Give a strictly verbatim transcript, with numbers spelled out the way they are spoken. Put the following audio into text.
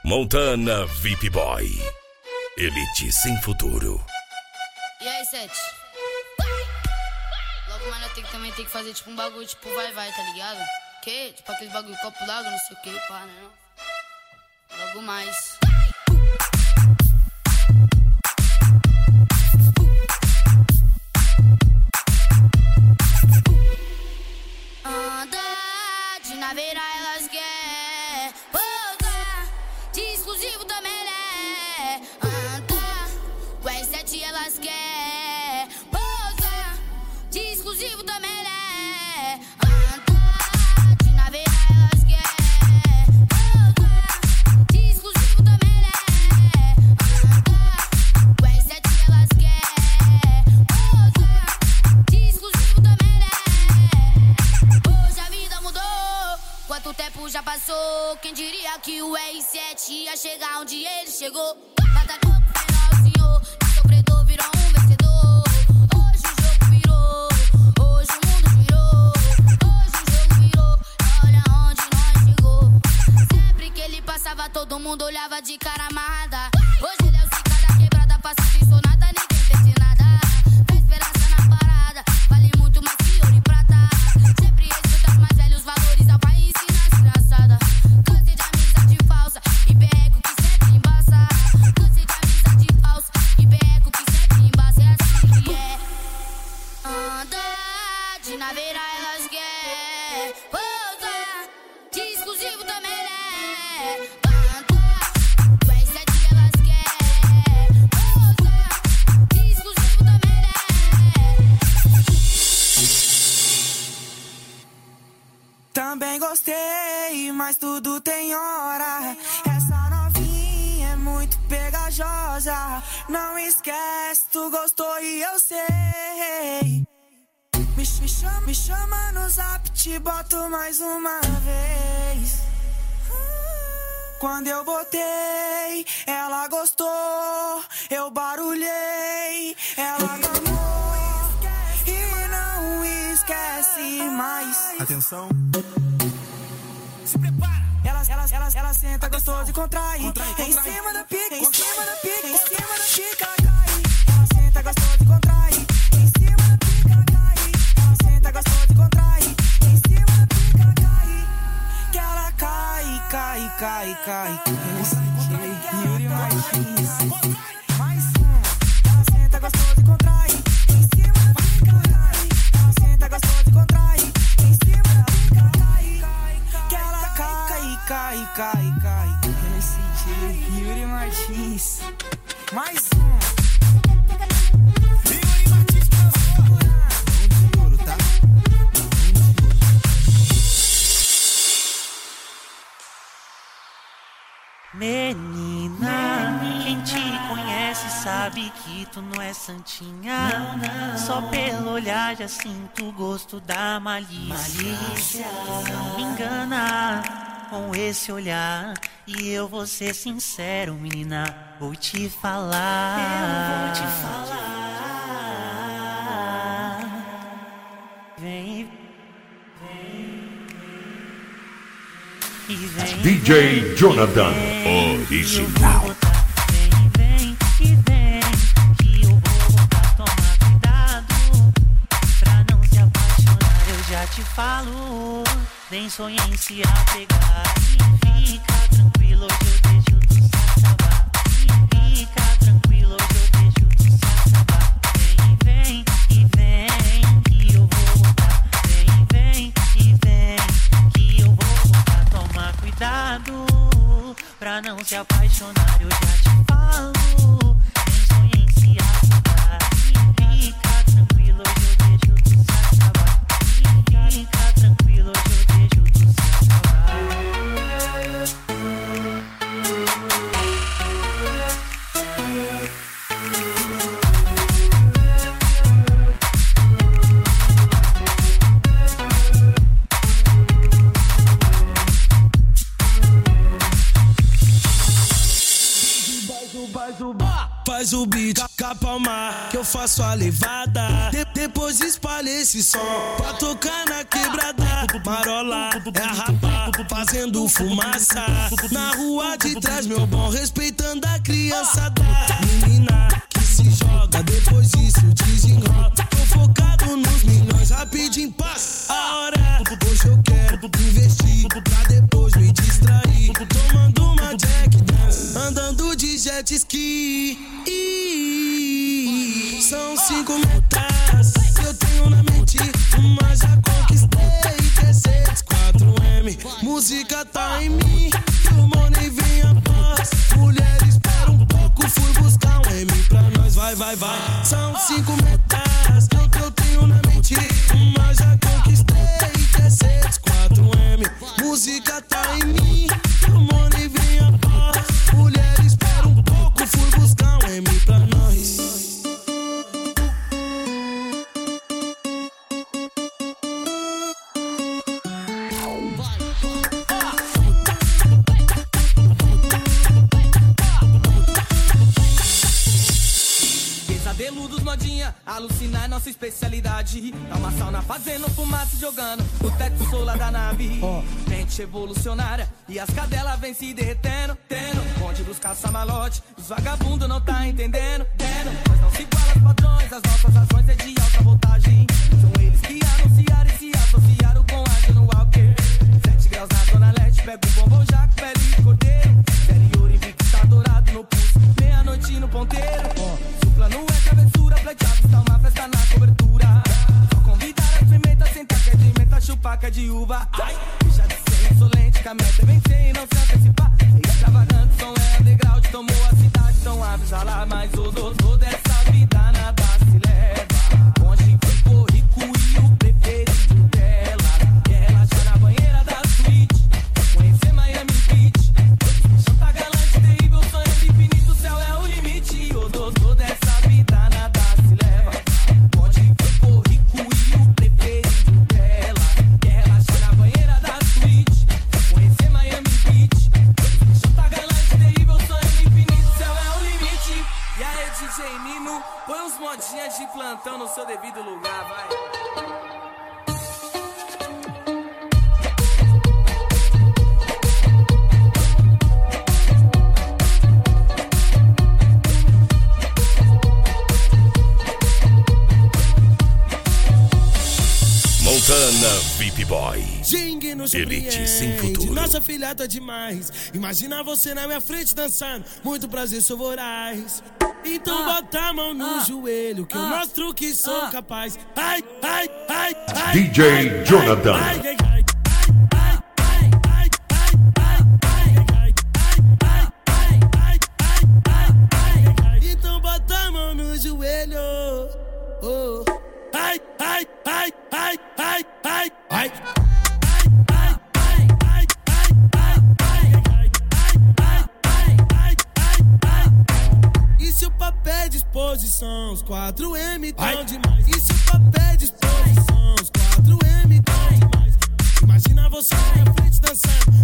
Montana V I P Boy. Elite sem futuro. E aí, Sete? Logo mais eu tenho, também tem que fazer tipo um bagulho, tipo vai vai, tá ligado? Que? Tipo aquele bagulho, copo d'água, não sei o que, pá, né? Não? Logo mais. Anda de naveira, elas querem pousar, de exclusivo também é. Anda com R sete, elas querem pousar, de exclusivo também é. Anda de naveira, elas querem pousar, de exclusivo também é. Anda com R sete, elas querem pousar, de exclusivo também é. Hoje a vida mudou, quanto tempo já passou? Quem diria que o R sete ia chegar onde ele chegou? Batalhou pro final, senhor, e sofredor virou um vencedor. Hoje o jogo virou, hoje o mundo girou. Hoje o jogo virou, olha onde nós chegou. Sempre que ele passava, todo mundo olhava de cara amarrada. Hoje ele é o zica da quebrada, passa sem sonada, ninguém entende nada. Tem esperança na parada, vale muito mais que ouro e prata. Sempre respeita os mais velhos valores, ao pai ensina as criançadas. Cansei de amizade falsa e perreco que sempre embaça. Cansei de amizade falsa e perreco que sempre embaça. É assim que é. Anda de naveira, elas querem pousar, de exclusivo também é. Anda com R sete, elas querem pousar, de exclusivo também é. Também gostei, mas tudo tem hora. Essa novinha é muito pegajosa. Não esquece, tu gostou e eu sei. Me, me, chama, me chama no zap, te boto mais uma vez. Quando eu botei, ela gostou. Eu barulhei, ela gamou e não esquece mais. Atenção. Se prepara. Ela, ela, ela, ela senta gostoso e contrai. Contrai, contrai. Em cima da pica, em cima da pica, em cima da pica cai. Ela senta gostoso e contrai. Em cima da pica cai. Ela senta gostoso e contrai. Em cima da pica cai. Que ela cai, cai, cai, cai. Esse D J Yuri Martins. Mais um. Ela senta gostoso e contrai. Em cima da pica cai. Ela senta gostoso e contrai. Em cima da pica cai. Que ela cai, cai, cai, cai. Esse D J Yuri Martins. Mais um. Yuri Martins pra mão de ouro, tá? Menina, quem te conhece sabe que tu não é santinha. Não, não. Só pelo olhar já sinto o gosto da malícia. malícia. Não me engana com esse olhar. E eu vou ser sincero, menina, vou te falar. Eu vou te falar. Vem, vem, e vem. D J Jonathan, original. Vem, vem e vem, que eu vou botar, tomar cuidado pra não se apaixonar, eu já te falo. Nem sonhei em se apegar. E fica tranquilo, hoje eu deixo tu se acabar. E fica tranquilo, hoje eu deixo tu se acabar. Vem, vem e vem, que eu vou botar. Vem, vem e vem, que eu vou botar, tomar cuidado pra não se apaixonar, eu já te falo. Nem sonhei em se apagar. E fica tranquilo, hoje eu deixo tu se acabar. E fica tranquilo, hoje eu deixo tu se acabar. Faz o beat com a palma, que eu faço a levada. De depois espalha esse som pra tocar na quebrada. Marola, é a rapa, fazendo fumaça. Na rua de trás, meu bom, respeitando a criançada. Menina que se joga, depois disso desenrola. Tô focado nos milhões, rapidinho passa a hora. Hoje eu quero investir pra depois me distrair. Tomando uma Jack Dance, andando de jet ski. São cinco metas que eu tenho na mente, mas já conquistei. T-seis, quatro M, música tá em mim. E o money vem após. Mulher, espera um pouco, fui buscar um M pra nós. Vai, vai, vai. São cinco metas que eu, que eu tenho na mente, mas já conquistei. T-seis, quatro M, música tá em mim. E o money vem após. Mulher, espera um pouco, fui buscar um M pra nós. Pesadeludos, modinha, alucinar é nossa especialidade. Dá uma sauna fazendo fumaça jogando o teto solar da nave. Mente revolucionária e as cadelas vem se derretendo, tendo bonde dos caça-malote, os vagabundos não tá entendendo, tendo. Mas não se iguala aos padrões, as nossas ações é de alta voltagem. São eles que anunciaram e se associaram com a John Walker. Sete graus na zona leste, pega o bombom jaco, pele de cordeiro. Interior invicto, tá dourado no pulso, meia-noite no ponteiro. Supla no é travessura, pleiteado, está uma festa na cobertura. Só convidar a pimenta, sentar que é de menta, chupar que é de uva. Ai, deixa de ser insolente, que a meta é vencer e não se antecipar. Extravagante, som é underground, tomou a cidade, então avisa lá. Mas o doutor dessa vida nada se leva. Onde ficou rico e o preferido dela. Quer relaxar na banheira da suíte, conhecer Miami Beach. Chanta galante, terrível, sonho infinito, o céu é o limite. O doutor dessa vida nada se leva. Onde ficou rico e o preferido dela. Quer relaxar na banheira da suíte, conhecer Miami Beach. Chanta galante, terrível, sonho infinito, o céu é o limite. E aí, D J Nino, põe uns modinhas de plantão no seu devido lugar, vai. Montana V I P Boy. Jingue no Elite sem futuro. Nossa filha tá demais. Imagina você na minha frente dançando. Muito prazer, sou voraz. Então ah, bota a mão no ah, joelho, que ah, eu mostro que sou ah, capaz. Ai, ai, ai, ai. D J Jonathan. Ai, ai, ai. Então bota a mão no joelho. Oh. Ai, ai, ai, ai, ai, ai, ai. E se o papel de exposição, os quatro M tão demais. E se o papel de exposição, os quatro M tão demais. Imagina você na minha frente dançando,